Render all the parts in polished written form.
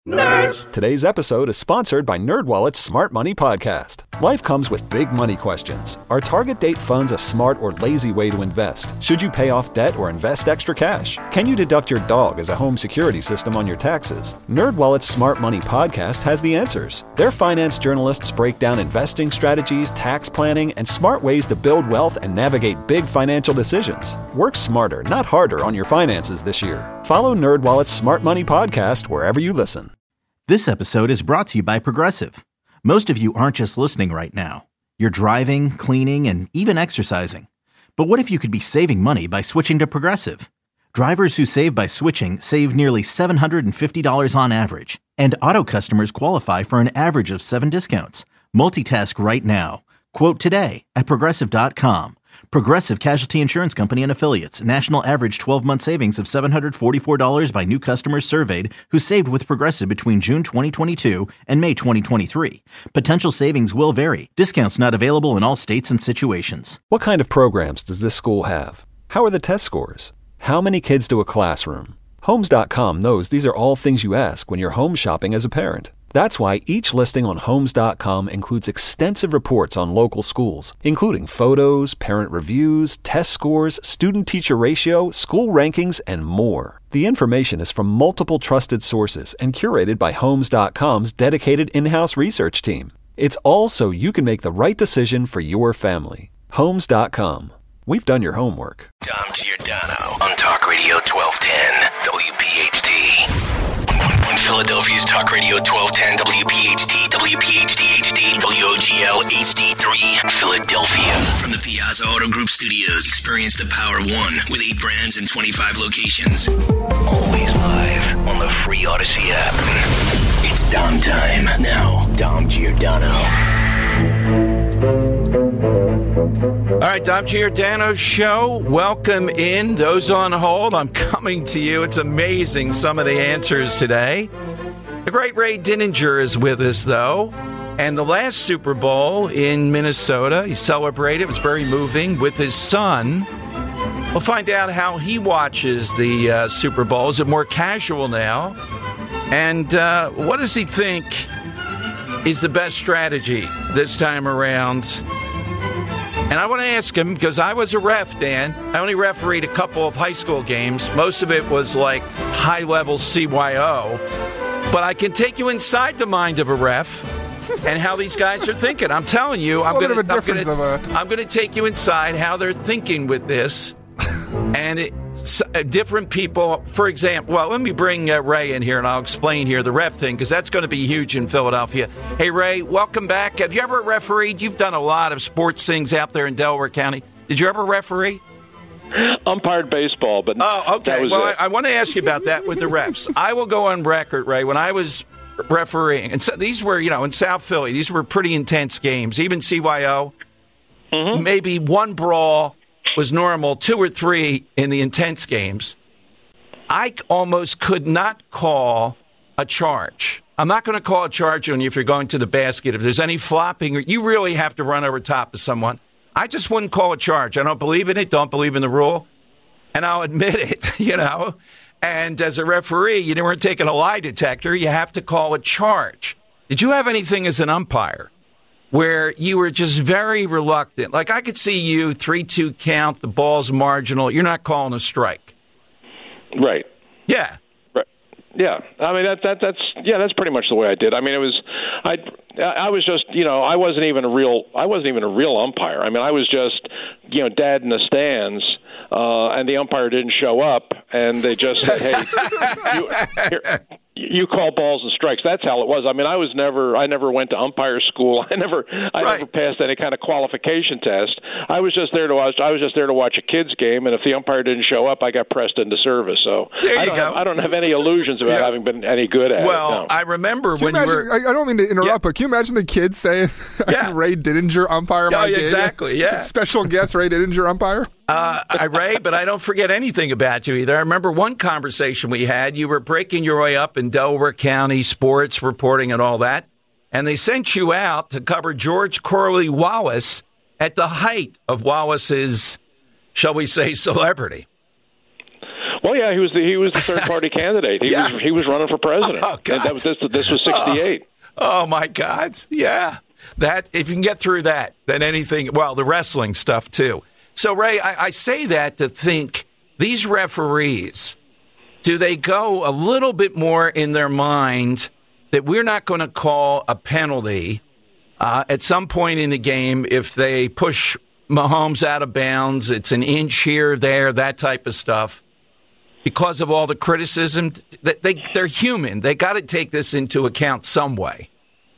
Nerds! Today's episode is sponsored by NerdWallet's Smart Money Podcast. Life comes with big money questions. Are target date funds a smart or lazy way to invest? Should you pay off debt or invest extra cash? Can you deduct your dog as a home security system on your taxes? NerdWallet's Smart Money Podcast has the answers. Their finance journalists break down investing strategies, tax planning, and smart ways to build wealth and navigate big financial decisions. Work smarter, not harder on your finances this year. Follow NerdWallet's Smart Money Podcast wherever you listen. This episode is brought to you by Progressive. Most of you aren't just listening right now. You're driving, cleaning, and even exercising. But what if you could be saving money by switching to Progressive? Drivers who save by switching save nearly $750 on average. And auto customers qualify for an average of 7 discounts. Multitask right now. Quote today at Progressive.com. Progressive Casualty Insurance Company and Affiliates. National average 12-month savings of $744 by new customers surveyed who saved with Progressive between June 2022 and May 2023. Potential savings will vary. Discounts not available in all states and situations. What kind of programs does this school have? How are the test scores? How many kids do a classroom? Homes.com knows these are all things you ask when you're home shopping as a parent. That's why each listing on Homes.com includes extensive reports on local schools, including photos, parent reviews, test scores, student-teacher ratio, school rankings, and more. The information is from multiple trusted sources and curated by Homes.com's dedicated in-house research team. It's all so you can make the right decision for your family. Homes.com. We've done your homework. Dom Giordano on Talk Radio 1210 WPHT. On Philadelphia's Talk Radio 1210 WPHT, WPHT HD, WOGL HD3, Philadelphia. From the Piazza Auto Group Studios, experience the Power One with 8 brands and 25 locations. Always live on the free Odyssey app. It's Dom time. Now, Dom Giordano. All right, Dom Giordano Show. Welcome in. Those on hold, I'm coming to you. It's amazing, some of the answers today. The great Ray Dininger is with us, though. And the last Super Bowl in Minnesota, he celebrated. It was very moving with his son. We'll find out how he watches the Super Bowl. Is it more casual now? And what does he think is the best strategy this time around? And I want to ask him, because I was a ref, Dan. I only refereed a couple of high school games. Most of it was like high-level CYO. But I can take you inside the mind of a ref and how these guys are thinking. I'm telling you, I'm going to take you inside how they're thinking with this. And different people, for example, well, let me bring Ray in here, and I'll explain here the ref thing, because that's going to be huge in Philadelphia. Hey, Ray, welcome back. Have you ever refereed? You've done a lot of sports things out there in Delaware County. Did you ever referee? Umpired baseball, but oh, okay. Well, I want to ask you about that with the refs. I will go on record, Ray, when I was refereeing, and so these were, in South Philly, these were pretty intense games, even CYO. Mm-hmm. Maybe one brawl was normal, 2 or 3 in the intense games. I almost could not call a charge. I'm not going to call a charge on you if you're going to the basket. If there's any flopping, you really have to run over top of someone. I just wouldn't call a charge. I don't believe in it, don't believe in the rule, and I'll admit it, And as a referee, you weren't taking a lie detector. You have to call a charge. Did you have anything as an umpire where you were just very reluctant? Like, I could see you 3-2 count, the ball's marginal, you're not calling a strike. Right. Yeah. Right. Yeah. I mean, that's pretty much the way I did. I mean, I was just, I wasn't even a real umpire. I mean, I was just, dad in the stands, and the umpire didn't show up, and they just said, hey, you call balls and strikes. That's how it was. I mean, I never went to umpire school. I never passed any kind of qualification test. I was just there to watch a kids game, and if the umpire didn't show up, I got pressed into service. So I don't have any illusions about having been any good at it. Well, I remember when you were. I don't mean to interrupt, but can you imagine the kids saying, Ray Dininger umpire my game? Exactly, yeah. Special guest Ray Dininger umpire? Ray, but I don't forget anything about you either. I remember one conversation we had. You were breaking your way up in Delaware County sports reporting and all that, and they sent you out to cover George Corley Wallace at the height of Wallace's, shall we say, celebrity. Well, yeah, he was the third party candidate. He was running for president. Oh, God. And this was 68. Oh my God. Yeah. That if you can get through that, then anything, well, the wrestling stuff too. So, Ray, I say that to think these referees, do they go a little bit more in their mind that we're not going to call a penalty at some point in the game if they push Mahomes out of bounds, it's an inch here, there, that type of stuff, because of all the criticism? They're human. They got to take this into account some way.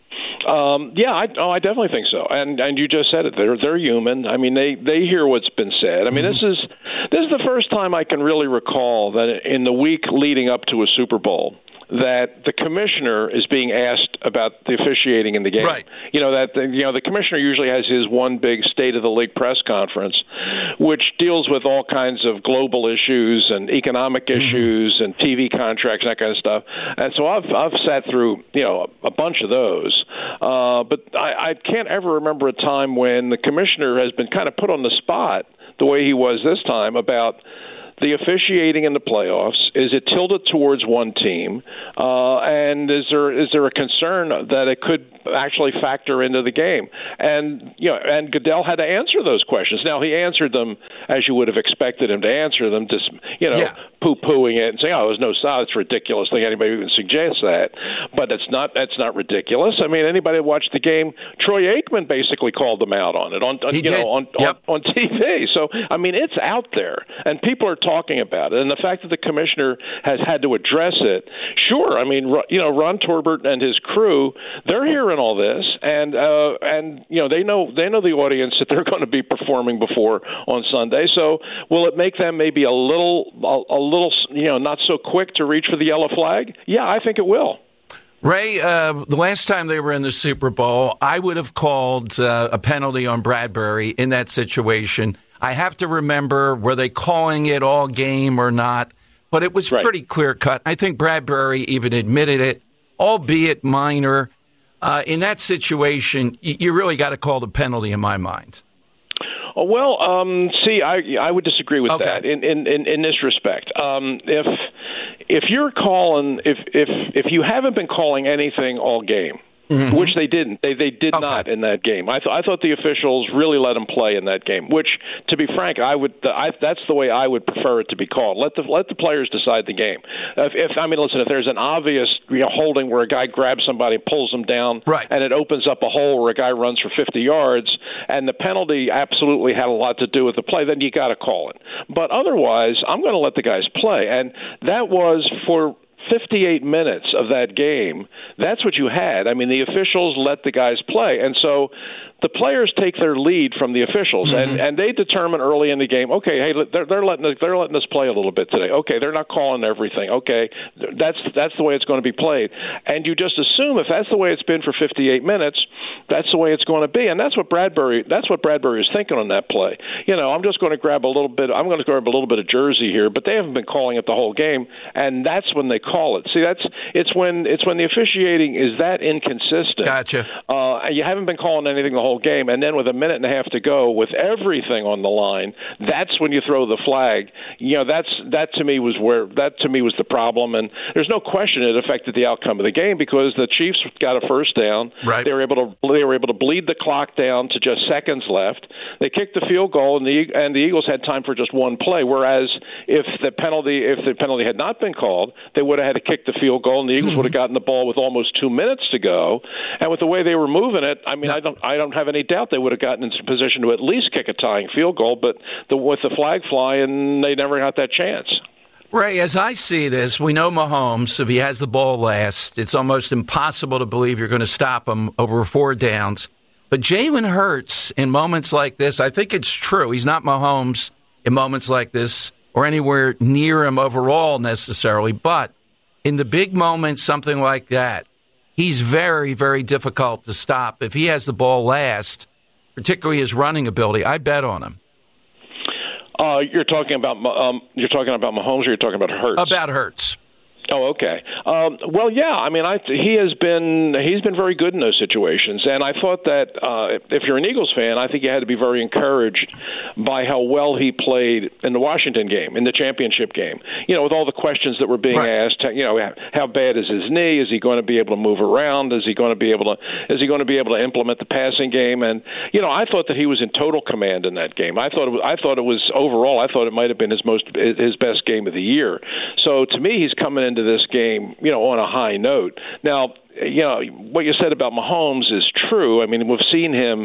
I definitely think so. And you just said it. They're human. I mean, they hear what's been said. I mean, this is the first time I can really recall that in the week leading up to a Super Bowl that the commissioner is being asked about the officiating in the game. Right. The commissioner usually has his one big State of the League press conference, which deals with all kinds of global issues and economic issues and TV contracts and that kind of stuff. And so I've sat through a bunch of those, but I can't ever remember a time when the commissioner has been kind of put on the spot the way he was this time about the officiating in the playoffs. Is it tilted towards one team? And is there a concern that it could actually factor into the game? And Goodell had to answer those questions. Now, he answered them as you would have expected him to answer them, just poo-pooing it and saying, "Oh, there's no side. It's ridiculous." Think anybody even suggests that, but that's not ridiculous. I mean, anybody who watched the game, Troy Aikman basically called them out on it on TV. So I mean, it's out there, and people are talking about it. And the fact that the commissioner has had to address it, sure. I mean, Ron Torbert and his crew, they're hearing all this, and they know the audience that they're going to be performing before on Sunday. So will it make them maybe a little not so quick to reach for the yellow flag? Yeah, I think it will. Ray, the last time they were in the Super Bowl, I would have called a penalty on Bradbury in that situation. I have to remember, were they calling it all game or not? But it was pretty clear-cut. I think Bradbury even admitted it, albeit minor. In that situation, you really got to call the penalty in my mind. Well, I would disagree with that in this respect. If you're calling, if you haven't been calling anything all game, which they didn't, they did not in that game. I thought the officials really let them play in that game. Which, to be frank, that's the way I would prefer it to be called. Let the players decide the game. If there's an obvious holding where a guy grabs somebody, pulls them down, and it opens up a hole where a guy runs for 50 yards, and the penalty absolutely had a lot to do with the play, then you got to call it. But otherwise, I'm going to let the guys play, and that was for 58 minutes of that game. That's what you had. I mean, the officials let the guys play, and so the players take their lead from the officials, and they determine early in the game, okay, hey, they're letting us play a little bit today. Okay, they're not calling everything. Okay, that's the way it's going to be played. And you just assume if that's the way it's been for 58 minutes, that's the way it's going to be. And that's what Bradbury is thinking on that play. I'm just going to grab a little bit of jersey here, but they haven't been calling it the whole game, and that's when they call it. See, it's when the officiating is that inconsistent. Gotcha. You haven't been calling anything the whole game, and then with a minute and a half to go, with everything on the line, that's when you throw the flag. That to me was the problem, and there's no question it affected the outcome of the game because the Chiefs got a first down. Right. They were able to bleed the clock down to just seconds left. They kicked the field goal, and the Eagles had time for just one play. Whereas if the penalty had not been called, they would have had to kick the field goal, and the Eagles would have gotten the ball with almost 2 minutes to go. And with the way they were moving it, I mean, I don't have any doubt they would have gotten into position to at least kick a tying field goal. But with the flag flying, they never got that chance. Ray, as I see this, we know Mahomes, if he has the ball last, it's almost impossible to believe you're going to stop him over 4 downs. But Jalen Hurts, in moments like this, I think it's true. He's not Mahomes in moments like this or anywhere near him overall necessarily. But in the big moments, something like that, he's very, very difficult to stop. If he has the ball last, particularly his running ability, I bet on him. You're talking about Mahomes, or you're talking about Hurts? About Hurts. Oh, okay. Well, yeah. I mean, he's been very good in those situations, and I thought that if you're an Eagles fan, I think you had to be very encouraged by how well he played in the Washington game, in the championship game. You know, with all the questions that were being asked. You know, how bad is his knee? Is he going to be able to move around? Is he going to be able to implement the passing game? And you know, I thought that he was in total command in that game. I thought it was overall. I thought it might have been his best game of the year. So to me, he's coming into this game, you know, on a high note. Now, you know, what you said about Mahomes is true. I mean, we've seen him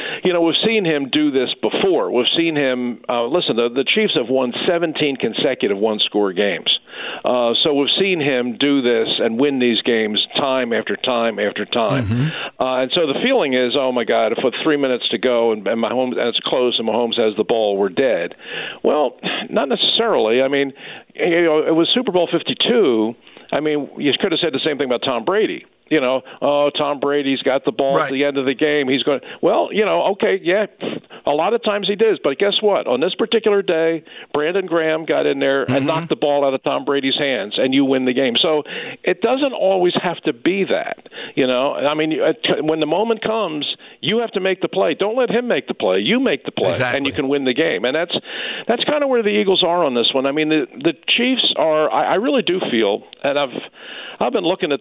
do this before. We've seen him, listen, the Chiefs have won 17 consecutive one-score games. So we've seen him do this and win these games time after time after time. Mm-hmm. And so the feeling is, oh, my God, if with 3 minutes to go and Mahomes, and it's close and Mahomes has the ball, we're dead. Well, not necessarily. I mean, you know, it was Super Bowl 52. I mean, you could have said the same thing about Tom Brady. You know, Tom Brady's got the ball at the end of the game. He's going to, well, you know, okay, yeah, a lot of times he does. But guess what? On this particular day, Brandon Graham got in there and knocked the ball out of Tom Brady's hands, and you win the game. So it doesn't always have to be that, you know. I mean, when the moment comes, you have to make the play. Don't let him make the play. You make the play, and you can win the game. And that's kind of where the Eagles are on this one. I mean, the Chiefs are. I really do feel, and I've been looking at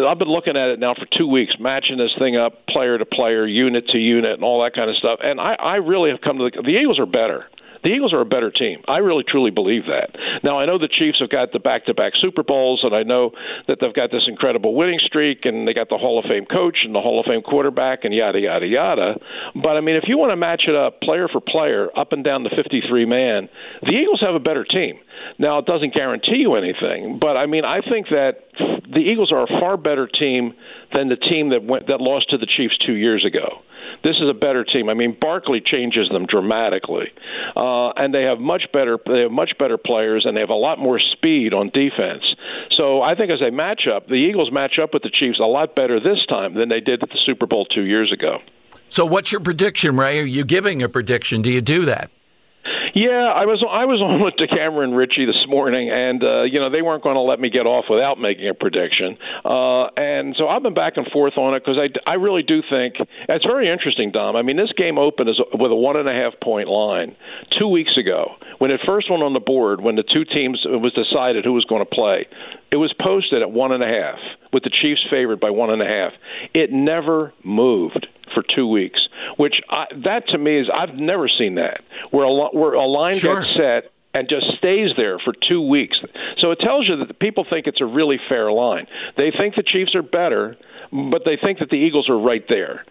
it now for 2 weeks, matching this thing up player to player, unit to unit, and all that kind of stuff. And I really have come to the Eagles are better. The Eagles are a better team. I really, truly believe that. Now, I know the Chiefs have got the back-to-back Super Bowls, and I know that they've got this incredible winning streak, and they got the Hall of Fame coach and the Hall of Fame quarterback, and yada, yada, yada. But, I mean, if you want to match it up player for player, up and down the 53-man, the Eagles have a better team. Now, it doesn't guarantee you anything, but, I mean, I think that the Eagles are a far better team than the team that lost to the Chiefs 2 years ago. This is a better team. I mean, Barkley changes them dramatically, and they have much better players, and they have a lot more speed on defense. So I think as a matchup, the Eagles match up with the Chiefs a lot better this time than they did at the Super Bowl 2 years ago. So what's your prediction, Ray? Are you giving a prediction? Do you do that? Yeah, I was on with DeCamera and Richie this morning, and you know, they weren't going to let me get off without making a prediction. And so I've been back and forth on it because I really do think it's very interesting, Dom. I mean, this game opened with a 1.5-point line 2 weeks ago when it first went on the board. When the two teams, it was decided who was going to play. It was posted at 1.5 with the Chiefs favored by 1.5. It never moved for 2 weeks, which that to me is I've never seen that where a line gets set and just stays there for 2 weeks. So it tells you that the people think it's a really fair line. They think the Chiefs are better, but they think that the Eagles are right there.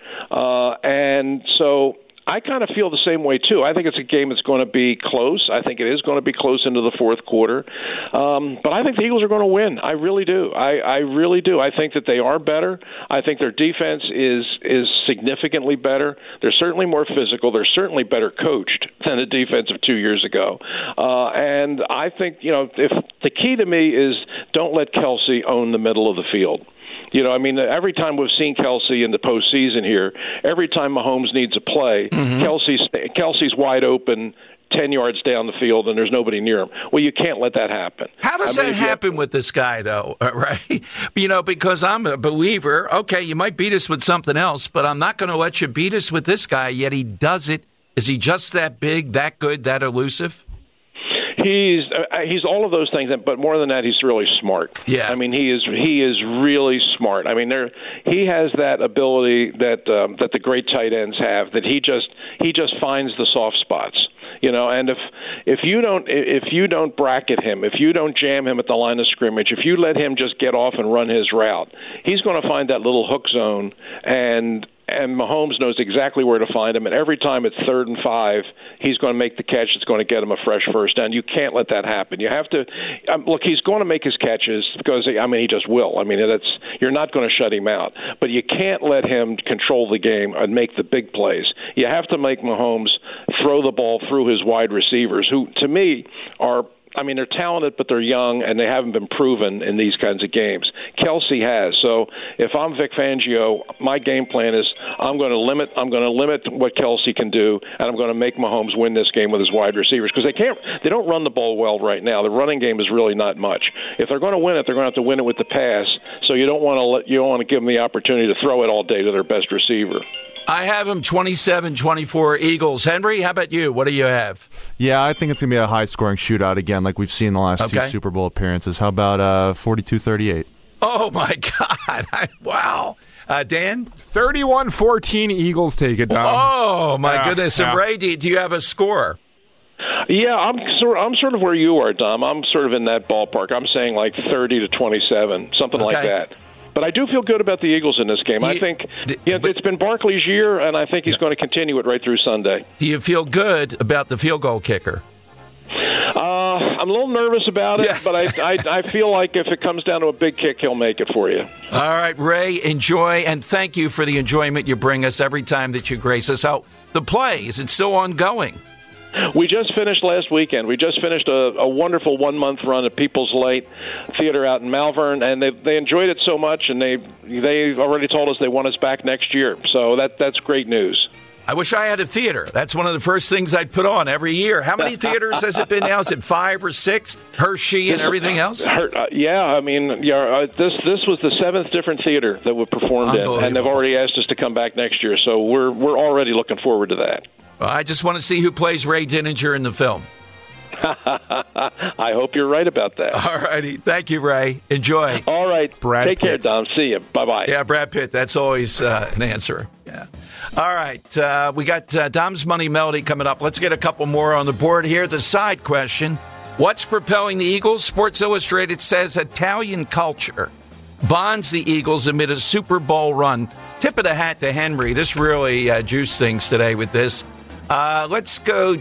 And so I kind of feel the same way, too. I think it's a game that's going to be close. I think it is going to be close into the fourth quarter. But I think the Eagles are going to win. I really do. I really do. I think that they are better. I think their defense is significantly better. They're certainly more physical. They're certainly better coached than the defense of 2 years ago. And I think, you know, if the key to me is don't let Kelsey own the middle of the field. You know, I mean, every time we've seen Kelsey in the postseason here, every time Mahomes needs a play, Kelsey's wide open 10 yards down the field and there's nobody near him. Well, you can't let that happen. How does that happen with this guy, though, right? You know, because I'm a believer, okay, you might beat us with something else, but I'm not going to let you beat us with this guy, yet he does it. Is he just that big, that good, that elusive? He's all of those things, but more than that, he's really smart. Yeah, I mean, he is really smart. I mean, he has that ability that the great tight ends have. That he just finds the soft spots. You know, and if you don't bracket him, if you don't jam him at the line of scrimmage, if you let him just get off and run his route, he's going to find that little hook zone, and Mahomes knows exactly where to find him. And every time it's 3rd and 5, he's going to make the catch that's going to get him a fresh first down. You can't let that happen. You have to look. He's going to make his catches because he just will. I mean, you're not going to shut him out, but you can't let him control the game and make the big plays. You have to make Mahomes throw the ball through his wide receivers, who to me are I mean, they're talented, but they're young, and they haven't been proven in these kinds of games. Kelsey has. So if I'm Vic Fangio, my game plan is I'm going to limit what Kelsey can do, and I'm going to make Mahomes win this game with his wide receivers because they don't run the ball well right now. The running game is really not much. If they're going to win it, they're going to have to win it with the pass. So you don't want to give them the opportunity to throw it all day to their best receiver. I have them 27-24 Eagles. Henry, how about you? What do you have? Yeah, I think it's going to be a high-scoring shootout again like we've seen in the last two Super Bowl appearances. How about 42-38? Oh, my God. Wow. Dan? 31-14 Eagles take it down. Oh, my goodness. And Ray, do you have a score? Yeah, I'm sort of where you are, Dom. I'm sort of in that ballpark. I'm saying like 30-27, something like that. But I do feel good about the Eagles in this game. I think it's been Barkley's year, and I think he's going to continue it right through Sunday. Do you feel good about the field goal kicker? I'm a little nervous about it, but I feel like if it comes down to a big kick, he'll make it for you. All right, Ray, enjoy, and thank you for the enjoyment you bring us every time that you grace us. How the play, is it still ongoing? We just finished last weekend. We just finished a wonderful 1-month run at People's Light Theater out in Malvern, and they enjoyed it so much, and they already told us they want us back next year. So that's great news. I wish I had a theater. That's one of the first things I'd put on every year. How many theaters has it been now? Is it 5 or 6? Hershey and everything else? Yeah, I mean, this was the 7th different theater that we performed in, and they've already asked us to come back next year. So we're already looking forward to that. Well, I just want to see who plays Ray Dininger in the film. I hope you're right about that. All righty. Thank you, Ray. Enjoy. All right. Take care, Dom. See you. Bye-bye. Yeah, Brad Pitt. That's always an answer. Yeah. All right. We got Dom's Money Melody coming up. Let's get a couple more on the board here. The side question. What's propelling the Eagles? Sports Illustrated says Italian culture bonds the Eagles amid a Super Bowl run. Tip of the hat to Henry. This really juiced things today with this. Let's go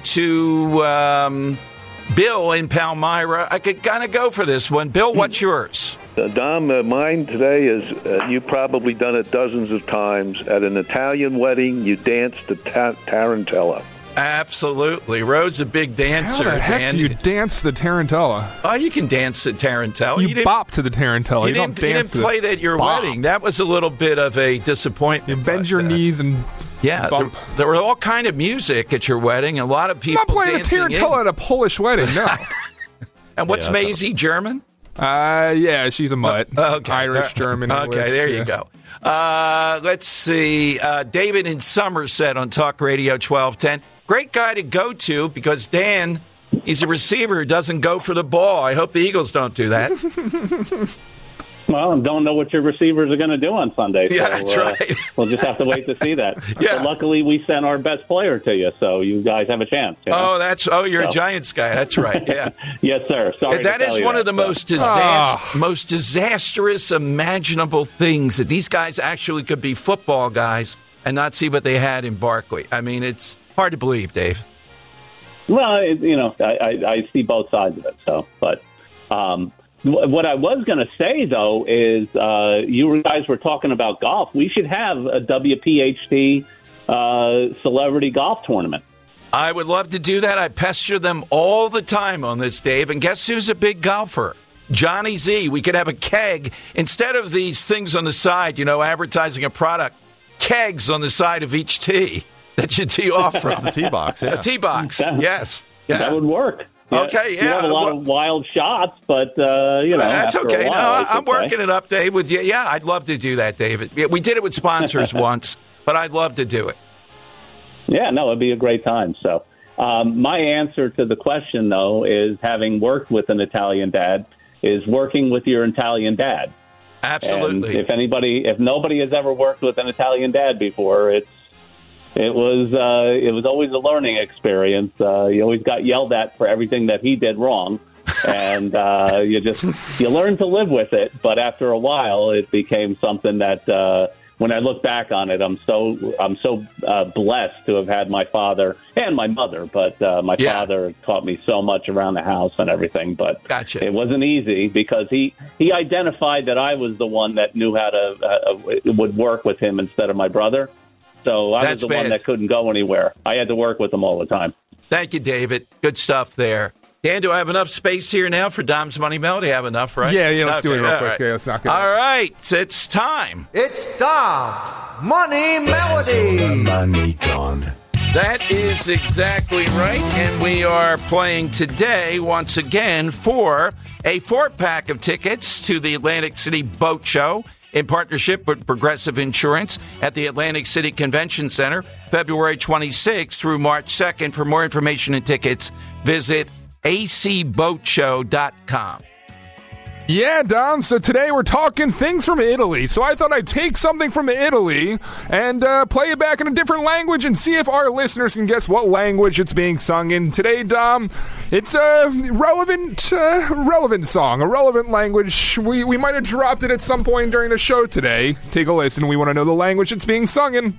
to Bill in Palmyra. I could kind of go for this one. Bill, what's yours? Dom, mine today is you've probably done it dozens of times. At an Italian wedding, you dance to Tarantella. Absolutely. Ro's a big dancer. How the heck do you dance the Tarantella? Oh, you can dance the Tarantella. You bop to the Tarantella. You don't dance. You didn't play it at your wedding. That was a little bit of a disappointment. You bend your knees and bump. There were all kind of music at your wedding. A lot of people I'm not playing a Tarantella at a Polish wedding, no. And what's Maisie, German? Yeah, she's a mutt. Okay. Irish, German, English. Okay, there you go. Let's see. David in Somerset on Talk Radio 1210. Great guy to go to because Dan, he's a receiver who doesn't go for the ball. I hope the Eagles don't do that. Well, I don't know what your receivers are going to do on Sunday. Yeah, that's right. We'll just have to wait to see that. Yeah. But luckily, we sent our best player to you, so you guys have a chance. You know? You're a Giants guy. That's right. Yeah. Yes, sir. Sorry. That is one of the most disastrous imaginable things that these guys actually could be football guys and not see what they had in Barkley. I mean, it's hard to believe, Dave. Well, I see both sides of it. So, but. What I was going to say, though, is you guys were talking about golf. We should have a WPHT celebrity golf tournament. I would love to do that. I pester them all the time on this, Dave. And guess who's a big golfer? Johnny Z. We could have a keg. Instead of these things on the side, advertising a product, kegs on the side of each tee that you tee off from. That's the tee box, yeah. A tee box, yes. Yeah. That would work. Okay, yeah. You have a lot of wild shots, but, that's okay. While, I'm working it up, Dave, with you. Yeah, I'd love to do that, David. We did it with sponsors once, but I'd love to do it. Yeah, no, it'd be a great time. So my answer to the question, though, is having worked with an Italian dad, is working with your Italian dad. Absolutely. And if nobody has ever worked with an Italian dad before, it was always a learning experience. You always got yelled at for everything that he did wrong, and you learn to live with it. But after a while, it became something that when I look back on it, I'm so blessed to have had my father and my mother. But my father taught me so much around the house and everything. But Gotcha. It wasn't easy because he identified that I was the one that knew how to would work with him instead of my brother. So I was the one that couldn't go anywhere. I had to work with them all the time. Thank you, David. Good stuff there. Dan, do I have enough space here now for Dom's Money Melody? I have enough, right? Yeah, let's do it real quick. Right. Yeah, let's knock it out. All right, it's time. It's Dom's Money Melody. Money gone. That is exactly right, and we are playing today, once again, for a 4-pack of tickets to the Atlantic City Boat Show in partnership with Progressive Insurance at the Atlantic City Convention Center, February 26th through March 2nd. For more information and tickets, visit acboatshow.com. Yeah, Dom, so today we're talking things from Italy. So I thought I'd take something from Italy and play it back in a different language and see if our listeners can guess what language it's being sung in. Today, Dom, it's a relevant song, a relevant language. We might have dropped it at some point during the show today. Take a listen. We want to know the language it's being sung in.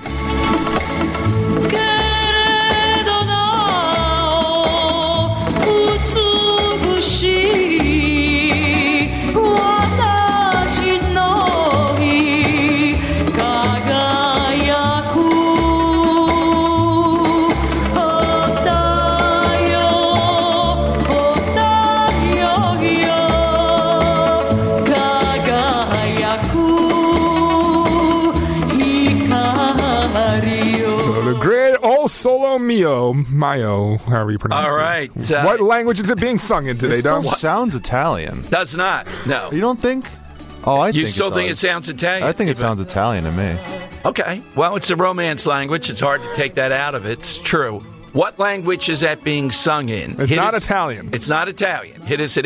Solo mio, however you pronounce it. All right. What language is it being sung in today, Dom? Sounds Italian. Does not. No. You don't think? Oh, You still think it sounds Italian? I think it sounds Italian to me. Okay. Well, it's a Romance language. It's hard to take that out of it. It's true. What language is that being sung in? It's not Italian. It's not Italian. Hit us at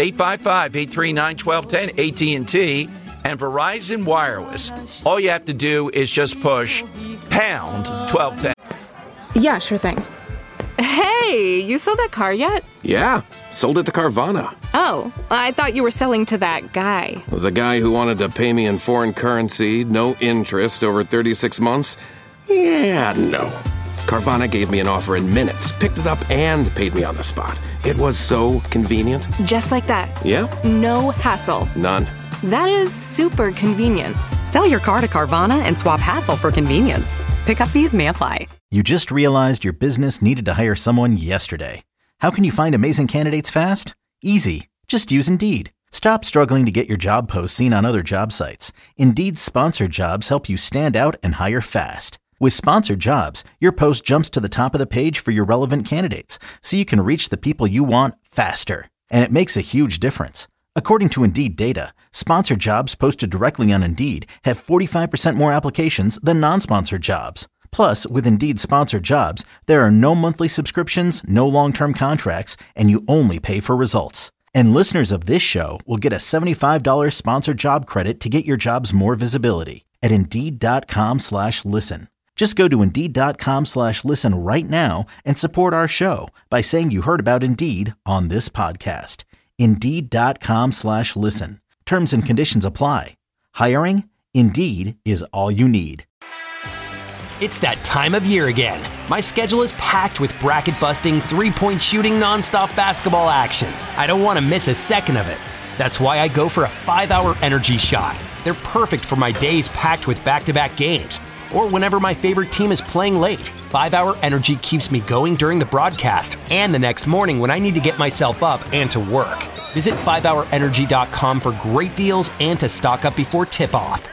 855-839-1210, AT&T, and Verizon Wireless. All you have to do is just push pound 1210. Yeah, sure thing. Hey, you sold that car yet? Yeah, sold it to Carvana. Oh, I thought you were selling to that guy. The guy who wanted to pay me in foreign currency, no interest, over 36 months? Yeah, no. Carvana gave me an offer in minutes, picked it up, and paid me on the spot. It was so convenient. Just like that? Yeah. No hassle. None. That is super convenient. Sell your car to Carvana and swap hassle for convenience. Pickup fees may apply. You just realized your business needed to hire someone yesterday. How can you find amazing candidates fast? Easy. Just use Indeed. Stop struggling to get your job posts seen on other job sites. Indeed's sponsored jobs help you stand out and hire fast. With sponsored jobs, your post jumps to the top of the page for your relevant candidates, so you can reach the people you want faster. And it makes a huge difference. According to Indeed data, sponsored jobs posted directly on Indeed have 45% more applications than non-sponsored jobs. Plus, with Indeed sponsored jobs, there are no monthly subscriptions, no long-term contracts, and you only pay for results. And listeners of this show will get a $75 sponsored job credit to get your jobs more visibility at Indeed.com/listen. Just go to Indeed.com/listen right now and support our show by saying you heard about Indeed on this podcast. Indeed.com/listen. Terms and conditions apply. Hiring? Indeed is all you need. It's that time of year again. My schedule is packed with bracket-busting, three-point shooting, nonstop basketball action. I don't want to miss a second of it. That's why I go for a 5-hour energy shot. They're perfect for my days packed with back-to-back games, or whenever my favorite team is playing late. 5-hour energy keeps me going during the broadcast and the next morning when I need to get myself up and to work. Visit 5hourenergy.com for great deals and to stock up before tip-off.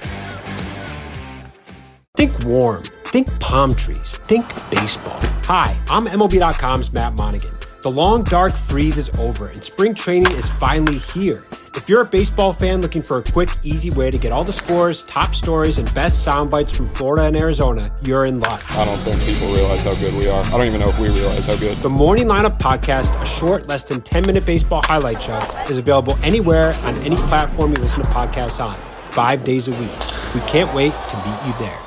Think warm. Think palm trees. Think baseball. Hi, I'm MLB.com's Matt Monaghan. The long, dark freeze is over, and spring training is finally here. If you're a baseball fan looking for a quick, easy way to get all the scores, top stories, and best sound bites from Florida and Arizona, you're in luck. I don't think people realize how good we are. I don't even know if we realize how good. The Morning Lineup Podcast, a short, less than 10-minute baseball highlight show, is available anywhere on any platform you listen to podcasts on, 5 days a week. We can't wait to meet you there.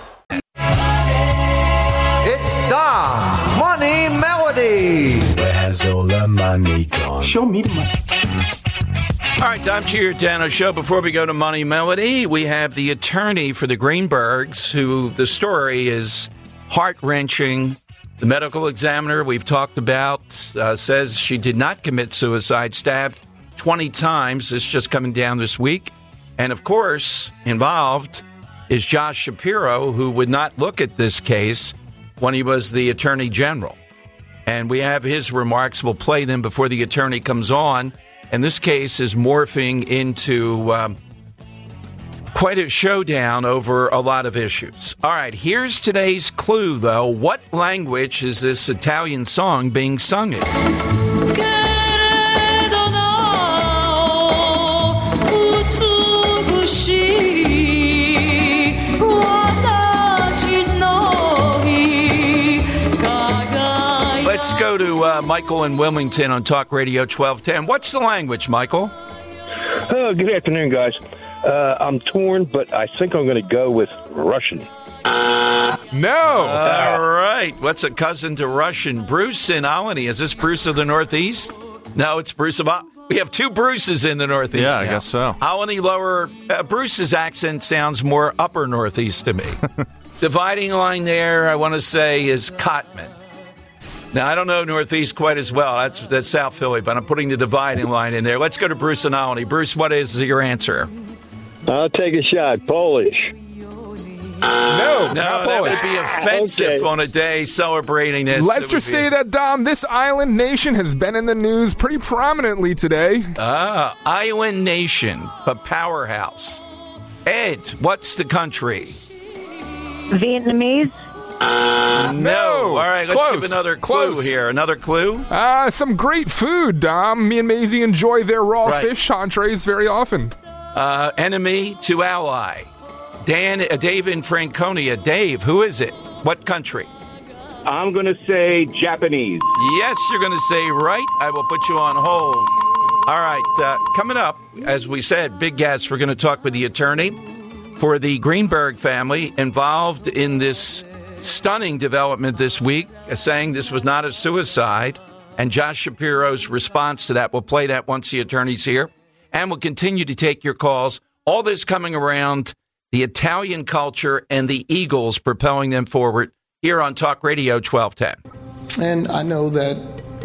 It's Dom Money Melody. Where has all the money gone? Show me the money. All right, Dom Giordano Show. Before we go to Money Melody, we have the attorney for the Greenbergs, who the story is heart-wrenching. The medical examiner we've talked about says she did not commit suicide, stabbed 20 times. This is just coming down this week. And, of course, involved is Josh Shapiro, who would not look at this case when he was the attorney general. And we have his remarks. We'll play them before the attorney comes on. And this case is morphing into quite a showdown over a lot of issues. All right, here's today's clue, though. What language is this Italian song being sung in? Let's go to Michael in Wilmington on Talk Radio 1210. What's the language, Michael? Good afternoon, guys. I'm torn, but I think I'm going to go with Russian. No. All right. What's a cousin to Russian? Bruce in Olney. Is this Bruce of the Northeast? No, it's Bruce of... We have two Bruces in the Northeast. Yeah, now. I guess so. Olney lower... Bruce's accent sounds more upper Northeast to me. Dividing line there, I want to say, is Cotman. Now, I don't know Northeast quite as well. That's South Philly, but I'm putting the dividing line in there. Let's go to Bruce and Olney. Bruce, what is your answer? I'll take a shot. Polish. No, that would be offensive on a day celebrating this. Let's just say that, Dom, this island nation has been in the news pretty prominently today. Island nation, a powerhouse. Ed, what's the country? Vietnamese. No. All right, let's give another clue here. Another clue? Some great food, Dom. Me and Maisie enjoy their raw fish entrees very often. Enemy to ally. Dave in Franconia. Dave, who is it? What country? I'm going to say Japanese. Yes, you're going to say right. I will put you on hold. All right, coming up, as we said, big guest, we're going to talk with the attorney for the Greenberg family involved in this stunning development this week, saying this was not a suicide, and Josh Shapiro's response to that. We'll play that once the attorney's here, and we'll continue to take your calls. All this coming around the Italian culture and the Eagles propelling them forward here on Talk Radio 1210. And I know that,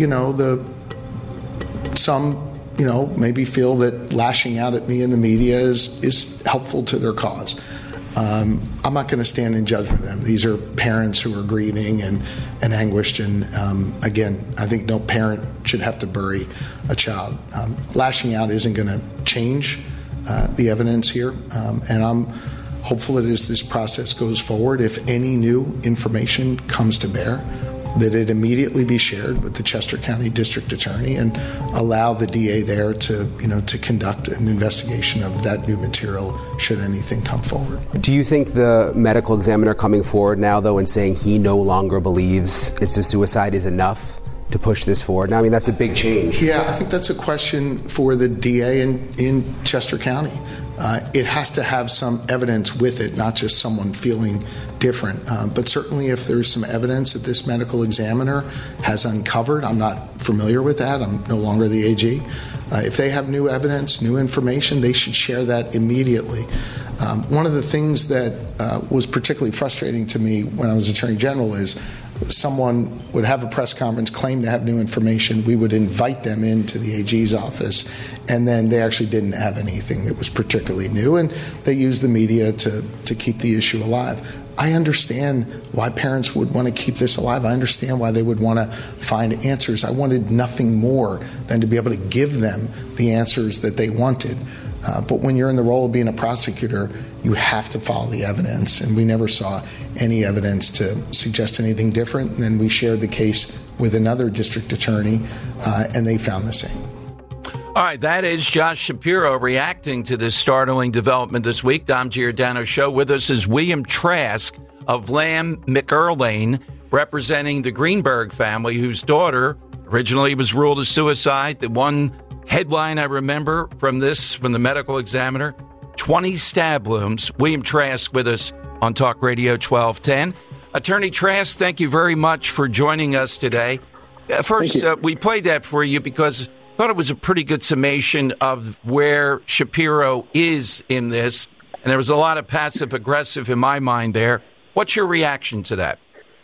some maybe feel that lashing out at me in the media is helpful to their cause. I'm not going to stand in judgment of them. These are parents who are grieving and anguished. And again, I think no parent should have to bury a child. Lashing out isn't going to change the evidence here. And I'm hopeful that as this process goes forward, if any new information comes to bear, that it immediately be shared with the Chester County District Attorney and allow the DA there to conduct an investigation of that new material should anything come forward. Do you think the medical examiner coming forward now, though, and saying he no longer believes it's a suicide is enough to push this forward? Now, I mean, that's a big change. Yeah, I think that's a question for the DA in Chester County. It has to have some evidence with it, not just someone feeling different. But certainly if there's some evidence that this medical examiner has uncovered, I'm not familiar with that, I'm no longer the AG. If they have new evidence, new information, they should share that immediately. One of the things that was particularly frustrating to me when I was Attorney General is someone would have a press conference, claim to have new information, we would invite them into the AG's office, and then they actually didn't have anything that was particularly new, and they used the media to keep the issue alive. I understand why parents would want to keep this alive. I understand why they would want to find answers. I wanted nothing more than to be able to give them the answers that they wanted. But when you're in the role of being a prosecutor, you have to follow the evidence. And we never saw any evidence to suggest anything different. And then we shared the case with another district attorney, and they found the same. All right, that is Josh Shapiro reacting to this startling development this week. Dom Giordano Show. With us is William Trask of Lamb McErlane, representing the Greenberg family, whose daughter originally was ruled a suicide. The one headline I remember from the medical examiner, 20 stab wounds. William Trask with us on Talk Radio 1210. Attorney Trask, thank you very much for joining us today. First, we played that for you because I thought it was a pretty good summation of where Shapiro is in this, and there was a lot of passive-aggressive in my mind there. What's your reaction to that?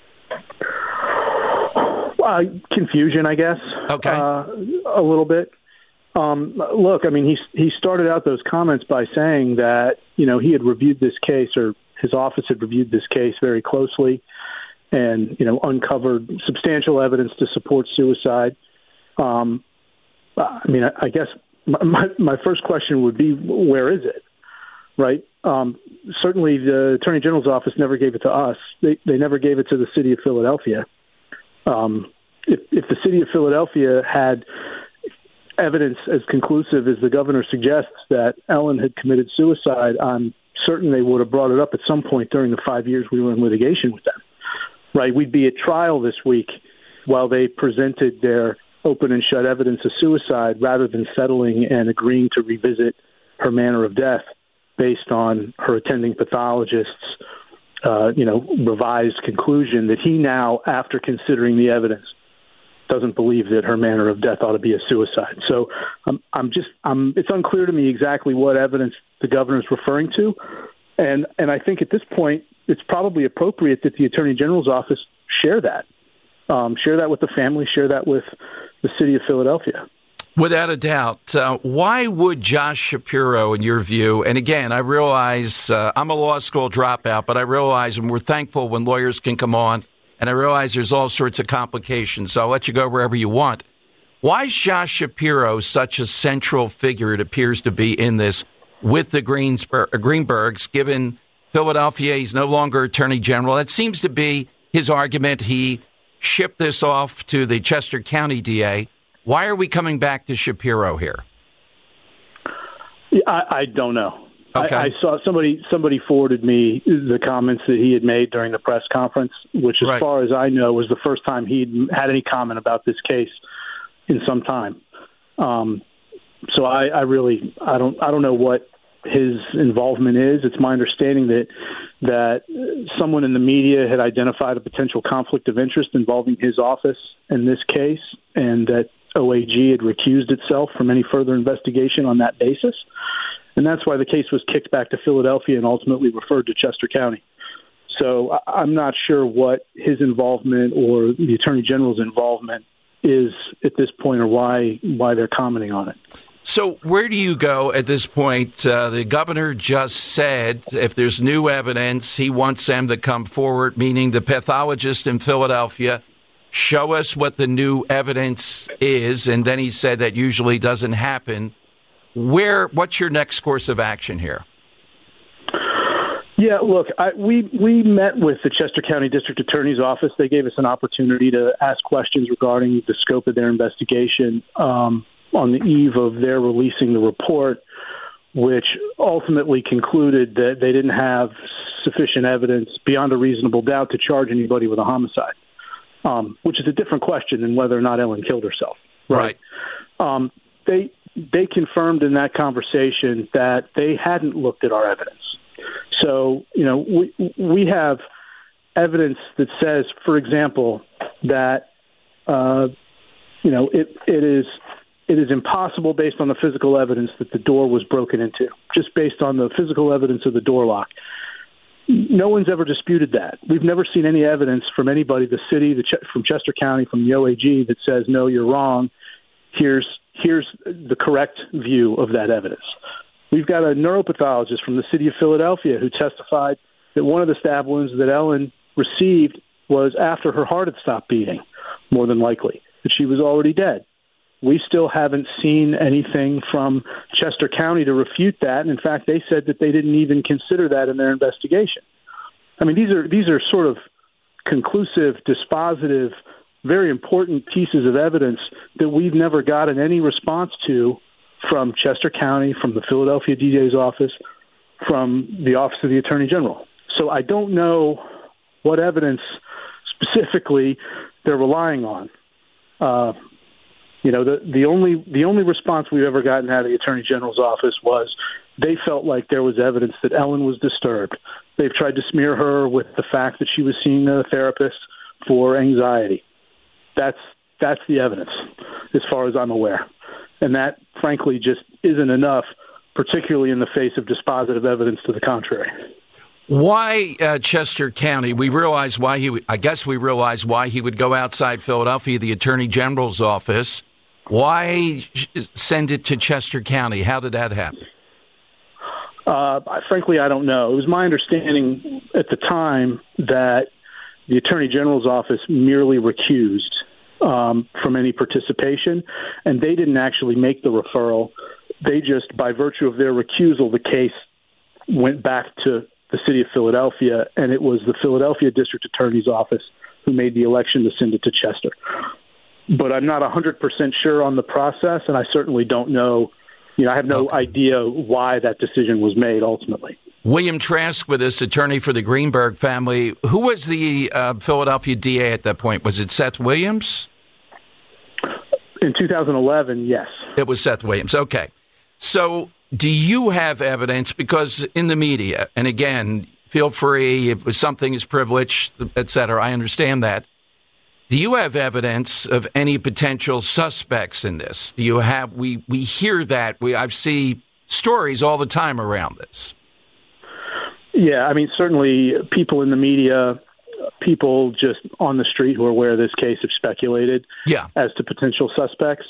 Confusion, I guess. Okay. A little bit. Look, I mean, he started out those comments by saying that, he had reviewed this case, or his office had reviewed this case very closely, and, uncovered substantial evidence to support suicide. I guess my first question would be, where is it? Right? Certainly the Attorney General's office never gave it to us. They never gave it to the city of Philadelphia. If the city of Philadelphia had evidence as conclusive as the governor suggests that Ellen had committed suicide, I'm certain they would have brought it up at some point during the 5 years we were in litigation with them. Right? We'd be at trial this week while they presented their open and shut evidence of suicide rather than settling and agreeing to revisit her manner of death based on her attending pathologist's, revised conclusion that he now, after considering the evidence, doesn't believe that her manner of death ought to be a suicide. So it's unclear to me exactly what evidence the governor is referring to. And I think at this point, it's probably appropriate that the Attorney General's office share that with the family, share that with the city of Philadelphia. Without a doubt. Why would Josh Shapiro, in your view, and again, I realize I'm a law school dropout, but I realize, and we're thankful when lawyers can come on, and I realize there's all sorts of complications, so I'll let you go wherever you want. Why is Josh Shapiro such a central figure, it appears to be, in this with the Greenbergs, given Philadelphia, he's no longer Attorney General? That seems to be his argument. He shipped this off to the Chester County DA. Why are we coming back to Shapiro here? I don't know. Okay. I saw somebody forwarded me the comments that he had made during the press conference, which, as far as I know, was the first time he'd had any comment about this case in some time. So I don't know what his involvement is. It's my understanding that someone in the media had identified a potential conflict of interest involving his office in this case, and that OAG had recused itself from any further investigation on that basis. And that's why the case was kicked back to Philadelphia and ultimately referred to Chester County. So I'm not sure what his involvement or the Attorney General's involvement is at this point, or why they're commenting on it. So where do you go at this point? The governor just said if there's new evidence, he wants them to come forward, meaning the pathologist in Philadelphia, show us what the new evidence is. And then he said that usually doesn't happen. What's your next course of action here? Yeah, look, we met with the Chester County District Attorney's Office. They gave us an opportunity to ask questions regarding the scope of their investigation on the eve of their releasing the report, which ultimately concluded that they didn't have sufficient evidence beyond a reasonable doubt to charge anybody with a homicide, which is a different question than whether or not Ellen killed herself. Right. They confirmed in that conversation that they hadn't looked at our evidence. So, we have evidence that says, for example, that, it is impossible based on the physical evidence that the door was broken into, just based on the physical evidence of the door lock. No one's ever disputed that. We've never seen any evidence from anybody, the city, from Chester County, from the OAG, that says, no, you're wrong. Here's the correct view of that evidence. We've got a neuropathologist from the city of Philadelphia who testified that one of the stab wounds that Ellen received was after her heart had stopped beating, more than likely, that she was already dead. We still haven't seen anything from Chester County to refute that. And in fact, they said that they didn't even consider that in their investigation. I mean, these are sort of conclusive, dispositive, very important pieces of evidence that we've never gotten any response to from Chester County, from the Philadelphia DA's office, from the Office of the Attorney General. So I don't know what evidence specifically they're relying on. The only response we've ever gotten out of the Attorney General's office was they felt like there was evidence that Ellen was disturbed. They've tried to smear her with the fact that she was seeing a therapist for anxiety. That's the evidence, as far as I'm aware. And that, frankly, just isn't enough, particularly in the face of dispositive evidence to the contrary. Why Chester County? We realize why he would go outside Philadelphia, the Attorney General's office. Why send it to Chester County? How did that happen? Frankly, I don't know. It was my understanding at the time that the Attorney General's office merely recused from any participation, and they didn't actually make the referral. They just, by virtue of their recusal, the case went back to the city of Philadelphia, and it was the Philadelphia District Attorney's office who made the election to send it to Chester. But I'm not 100% sure on the process, and I certainly don't know. I have no idea why that decision was made ultimately. William Trask with us, attorney for the Greenberg family. Who was the Philadelphia DA at that point? Was it Seth Williams? In 2011, yes. It was Seth Williams. Okay. So do you have evidence? Because in the media, and again, feel free, if something is privileged, et cetera, I understand that. Do you have evidence of any potential suspects in this? Do you have? We hear that. I see stories all the time around this. Yeah, I mean, certainly people in the media, people just on the street who are aware of this case have speculated as to potential suspects.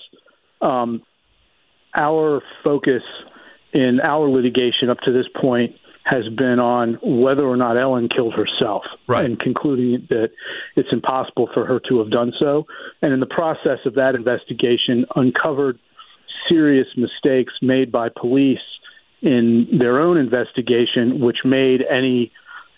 Our focus in our litigation up to this point has been on whether or not Ellen killed herself, and concluding that it's impossible for her to have done so. And in the process of that investigation, uncovered serious mistakes made by police in their own investigation, which made any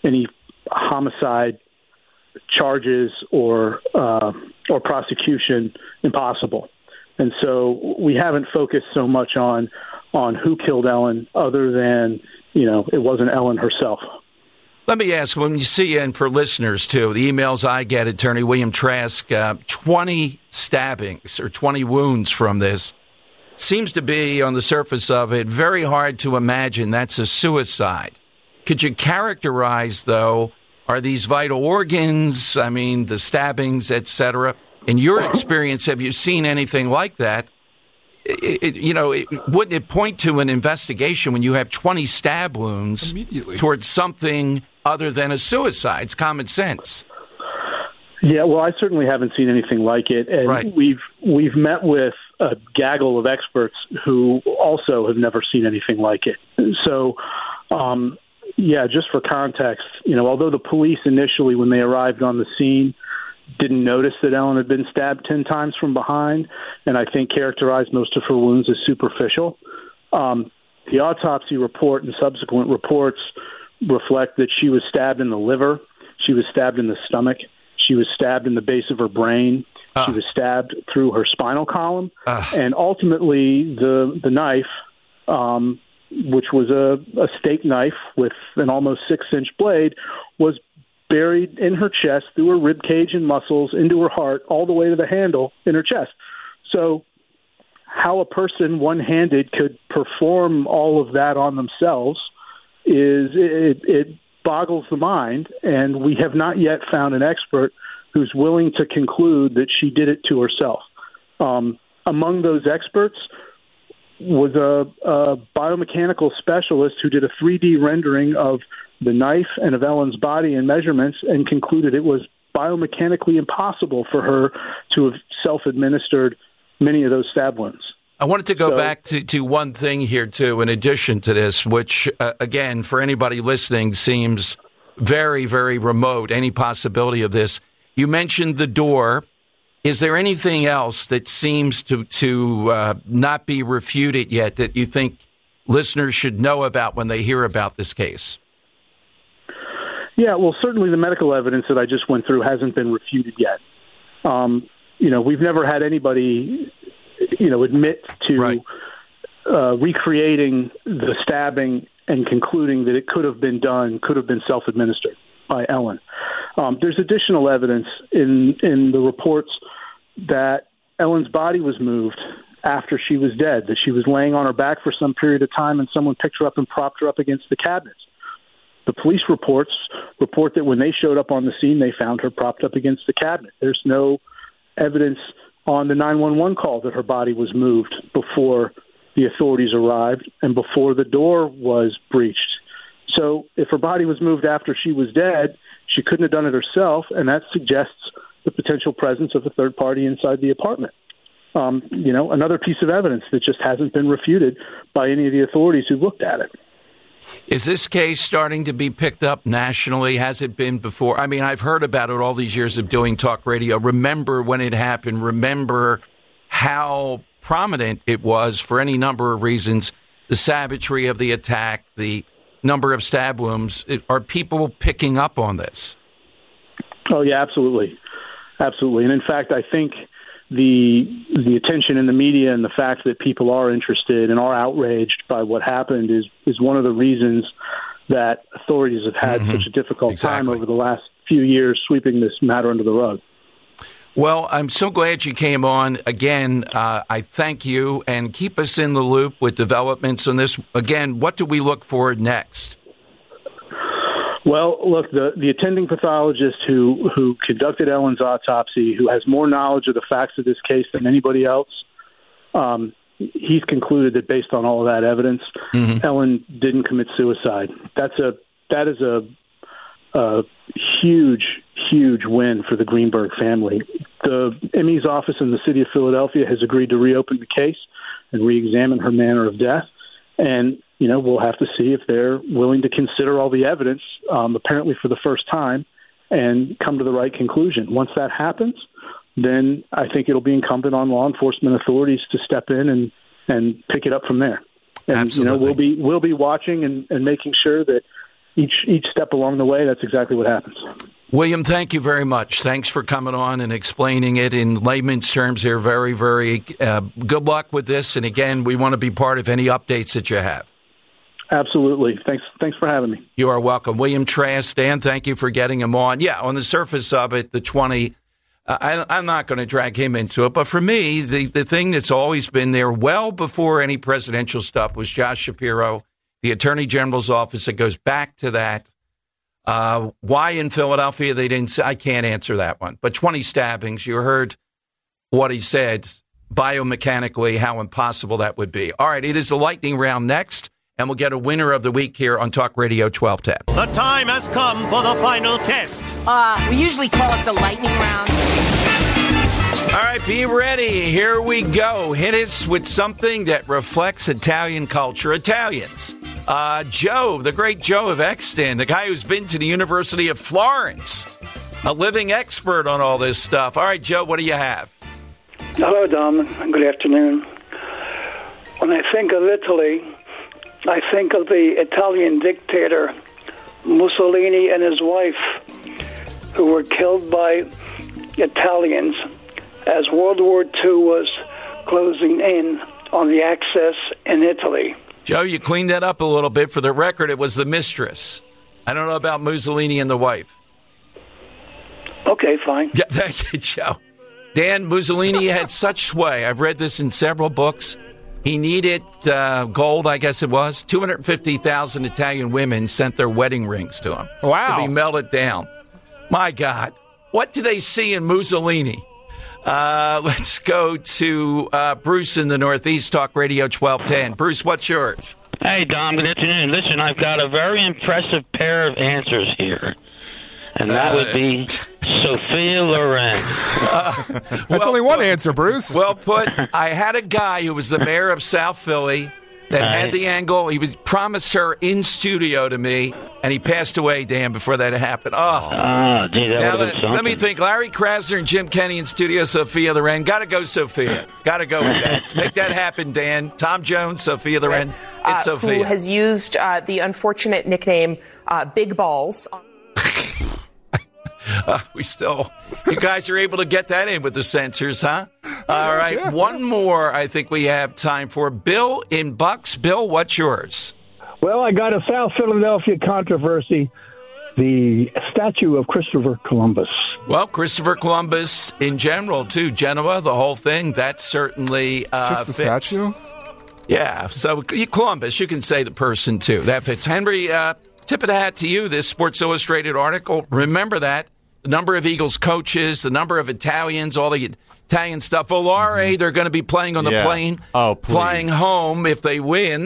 homicide charges or prosecution impossible. And so we haven't focused so much on who killed Ellen, other than it wasn't Ellen herself. Let me ask, when you see, and for listeners too, the emails I get, Attorney William Trask, 20 stabbings or 20 wounds from this. Seems to be, on the surface of it, very hard to imagine that's a suicide. Could you characterize, though, are these vital organs, I mean, the stabbings, et cetera? In your experience, have you seen anything like that? Wouldn't it point to an investigation when you have 20 stab wounds towards something other than a suicide? It's common sense. Yeah, well, I certainly haven't seen anything like it, and we've met with a gaggle of experts who also have never seen anything like it. So, just for context, although the police initially, when they arrived on the scene, didn't notice that Ellen had been stabbed 10 times from behind, and I think characterized most of her wounds as superficial. The autopsy report and subsequent reports reflect that she was stabbed in the liver, she was stabbed in the stomach, she was stabbed in the base of her brain, she was stabbed through her spinal column, and ultimately the knife, which was a steak knife with an almost 6-inch blade, was buried in her chest through her rib cage and muscles into her heart, all the way to the handle in her chest. So how a person one-handed could perform all of that on themselves it boggles the mind, and we have not yet found an expert who's willing to conclude that she did it to herself. Among those experts was a biomechanical specialist who did a 3D rendering of the knife and of Ellen's body and measurements, and concluded it was biomechanically impossible for her to have self-administered many of those stab wounds. I wanted to go back to one thing here, too, in addition to this, which, again, for anybody listening, seems very, very remote, any possibility of this. You mentioned the door. Is there anything else that seems to not be refuted yet that you think listeners should know about when they hear about this case? Yeah, well, certainly the medical evidence that I just went through hasn't been refuted yet. We've never had anybody, admit to recreating the stabbing and concluding that it could have been self-administered by Ellen. There's additional evidence in the reports that Ellen's body was moved after she was dead, that she was laying on her back for some period of time and someone picked her up and propped her up against the cabinets. The police report that when they showed up on the scene, they found her propped up against the cabinet. There's no evidence on the 911 call that her body was moved before the authorities arrived and before the door was breached. So if her body was moved after she was dead, she couldn't have done it herself, and that suggests the potential presence of a third party inside the apartment. Another piece of evidence that just hasn't been refuted by any of the authorities who looked at it. Is this case starting to be picked up nationally? Has it been before? I mean, I've heard about it all these years of doing talk radio. Remember when it happened. Remember how prominent it was for any number of reasons. The savagery of the attack, the number of stab wounds. Are people picking up on this? Oh, yeah, absolutely. Absolutely. And in fact, I think the attention in the media and the fact that people are interested and are outraged by what happened is one of the reasons that authorities have had such a difficult time over the last few years sweeping this matter under the rug. Well, I'm so glad you came on. Again, I thank you, and keep us in the loop with developments on this. Again, what do we look for next? Well, look, the attending pathologist who conducted Ellen's autopsy, who has more knowledge of the facts of this case than anybody else, he's concluded that based on all of that evidence, Ellen didn't commit suicide. That is a huge win for the Greenberg family. The ME's office in the city of Philadelphia has agreed to reopen the case and re-examine her manner of death. And, we'll have to see if they're willing to consider all the evidence, apparently for the first time, and come to the right conclusion. Once that happens, then I think it'll be incumbent on law enforcement authorities to step in and pick it up from there. And, Absolutely. we'll be watching and making sure that each step along the way, that's exactly what happens. William, thank you very much. Thanks for coming on and explaining it in layman's terms here. Very, very good luck with this. And again, we want to be part of any updates that you have. Absolutely. Thanks for having me. You are welcome. William Trask, Dan, thank you for getting him on. Yeah, on the surface of it, the 20, I'm not going to drag him into it. But for me, the thing that's always been there well before any presidential stuff was Josh Shapiro, the Attorney General's office. It goes back to that. Why in Philadelphia they didn't say, I can't answer that one. But 20 stabbings, you heard what he said biomechanically, how impossible that would be. All right, it is the lightning round next, and we'll get a winner of the week here on Talk Radio 1210. The time has come for the final test. We usually call it the lightning round. All right, be ready. Here we go. Hit us with something that reflects Italian culture. Italians. Joe, the great Joe of Exton, the guy who's been to the University of Florence, a living expert on all this stuff. All right, Joe, what do you have? Hello, Dom. Good afternoon. When I think of Italy, I think of the Italian dictator Mussolini and his wife, who were killed by Italians as World War II was closing in on the Axis in Italy. Joe, you cleaned that up a little bit. For the record, it was the mistress. I don't know about Mussolini and the wife. Okay, fine. Yeah, thank you, Joe. Dan, Mussolini had such sway. I've read this in several books. He needed gold, I guess it was. 250,000 Italian women sent their wedding rings to him. Wow. To be melted down. My God. What do they see in Mussolini? Let's go to Bruce in the Northeast, Talk Radio 1210. Bruce, what's yours? Hey, Dom, good afternoon. Listen, I've got a very impressive pair of answers here, and that would be Sophia Loren. That's only one answer, Bruce. Well put. I had a guy who was the mayor of South Philly that had the angle. He was promised her in studio to me, and he passed away, Dan, before that happened. Gee, that would have been something. Let me think. Larry Krasner and Jim Kenny in studio, Sophia Loren. Got to go, Sophia. Got to go with that. Make that happen, Dan. Tom Jones, Sophia Loren. It's Sophia. Who has used the unfortunate nickname Big Balls. You guys are able to get that in with the censors, huh? All right, one more I think we have time for. Bill in Bucks. Bill, what's yours? Well, I got a South Philadelphia controversy, the statue of Christopher Columbus. Well, Christopher Columbus in general, too. Genoa, the whole thing, that certainly just the fits. Statue? Yeah, so Columbus, you can say the person, too. That fits. Henry, tip of the hat to you, this Sports Illustrated article. Remember that. The number of Eagles coaches, the number of Italians, all the Italian stuff. Volare, they're going to be playing on the plane, flying home if they win.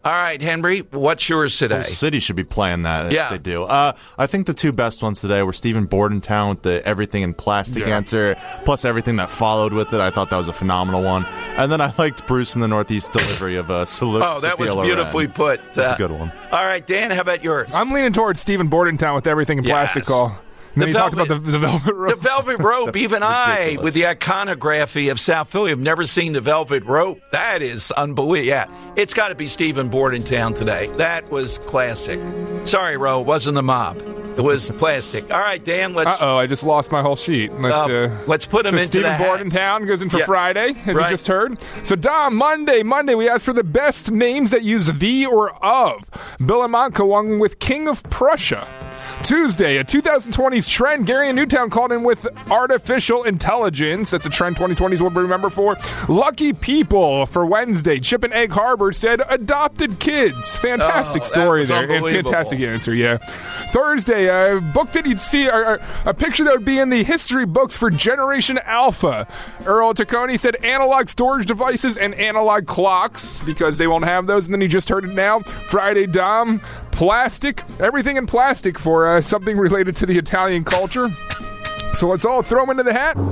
All right, Henry, what's yours today? Whole city should be playing that Yeah. if they do. I think the two best ones today were Stephen Bordentown with the everything in plastic answer, plus everything that followed with it. I thought that was a phenomenal one. And then I liked Bruce in the Northeast delivery of Oh, that was beautifully put. That's a good one. All right, Dan, how about yours? I'm leaning towards Stephen Bordentown with everything in plastic call. And then you talked about the velvet rope. The velvet rope. Even I, with the iconography of South Philly, have never seen the velvet rope. That is unbelievable. Yeah, it's got to be Stephen Bordentown today. That was classic. Sorry, Ro, it wasn't the mob. It was plastic. All right, Dan, let's... I just lost my whole sheet. Let's put him into Stephen the hat. Bordentown goes in for Friday, as Right. you just heard. So, Dom, Monday, we asked for the best names that use the or of. Bill Amanka won with King of Prussia. Tuesday, a 2020s trend. Gary in Newtown called in with artificial intelligence. That's a trend 2020s will remember for. Lucky people for Wednesday. Chip and Egg Harbor said adopted kids. Fantastic story there. And fantastic answer, yeah. Thursday, a book that you'd see, a picture that would be in the history books for Generation Alpha. Earl Taccone said analog storage devices and analog clocks because they won't have those. And then you just heard it now. Friday, Dom, plastic, everything in plastic for something related to the Italian culture. So let's all throw them into the hat.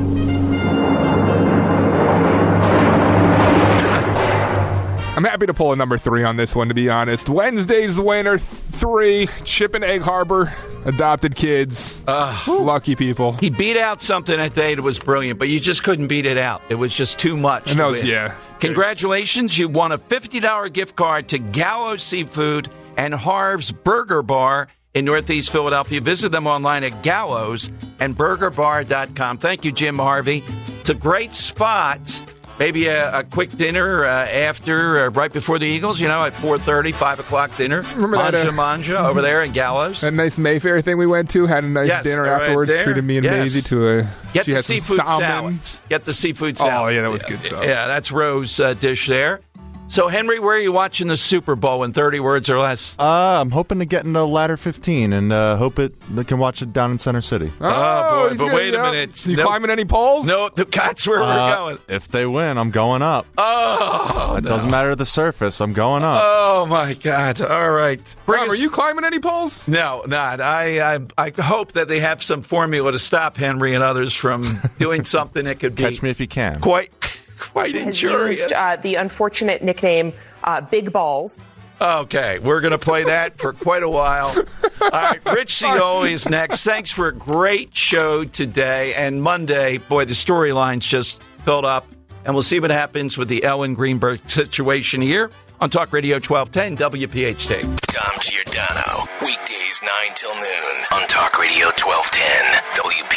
I'm happy to pull a number 3 on this one, to be honest. Wednesday's winner, 3, Chip and Egg Harbor, adopted kids, lucky people. He beat out something that day that was brilliant, but you just couldn't beat it out. It was just too much. And that was, yeah. Congratulations, you won a $50 gift card to Gallows Seafood and Harv's Burger Bar in Northeast Philadelphia. Visit them online at gallowsandburgerbar.com. Thank you, Jim Harvey. It's a great spot. Maybe a quick dinner after, right before the Eagles, at 4:30, 5 o'clock dinner. Remember that? Manja over there in Gallows. That nice Mayfair thing we went to, had a nice dinner afterwards, treated me and Maisie to Get she the had some seafood salmon. salads. Get the seafood salad. Oh, yeah, that was good stuff. Yeah, that's Rose's dish there. So, Henry, where are you watching the Super Bowl in 30 words or less? I'm hoping to get into ladder 15 and hope they can watch it down in Center City. Oh boy, but wait a minute. You climbing any poles? No, that's where we're going. If they win, I'm going up. Oh, it doesn't matter the surface. I'm going up. Oh, my God. All right. Tom, are you climbing any poles? No, not. I hope that they have some formula to stop Henry and others from doing something that could be... Catch me if you can. Quite injurious. Used the unfortunate nickname Big Balls. Okay, we're going to play that for quite a while. All right, Rich Cioli is next. Thanks for a great show today. And Monday, boy, the storylines just filled up. And we'll see what happens with the Ellen Greenberg situation here on Talk Radio 1210 WPHT. Dom Giordano, weekdays 9 till noon on Talk Radio 1210 WPHT.